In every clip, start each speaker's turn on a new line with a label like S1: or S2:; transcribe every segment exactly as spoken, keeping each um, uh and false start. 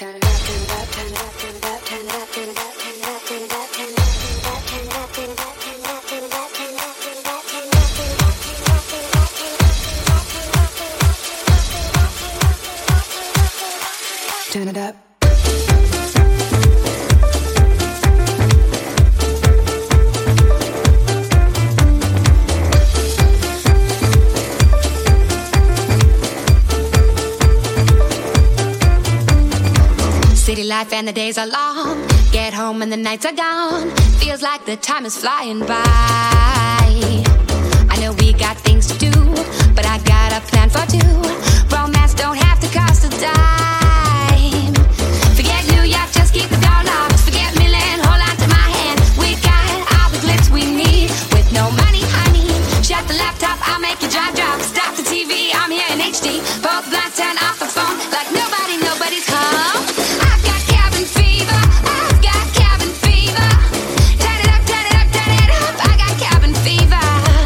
S1: Turn it up.
S2: City life and the days are long. Get home and the nights are gone. Feels like the time is flying by. I know we got things to do, but I got a plan for two. Romance don't have to cost a dime. Forget New York, just keep the door locked. Forget Milan, hold on to my hand. We got all the glitz we need with no money, honey. Shut the laptop, I'll make your jaw drop. Stop the T V, I'm here in H D. Both blinds, turn off the phone like nobody, nobody's home. I've got cabin fever, I've got cabin fever. Turn it up, turn it up, turn it up. I got cabin fever.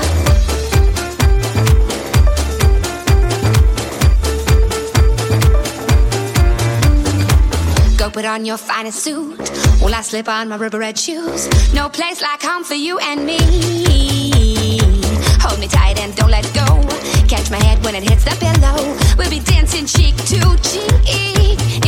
S2: Go put on your finest suit while I slip on my rubber red shoes. No place like home for you and me. Hold me tight and don't let go. Catch my head when it hits the pillow. We'll be dancing cheek to cheek.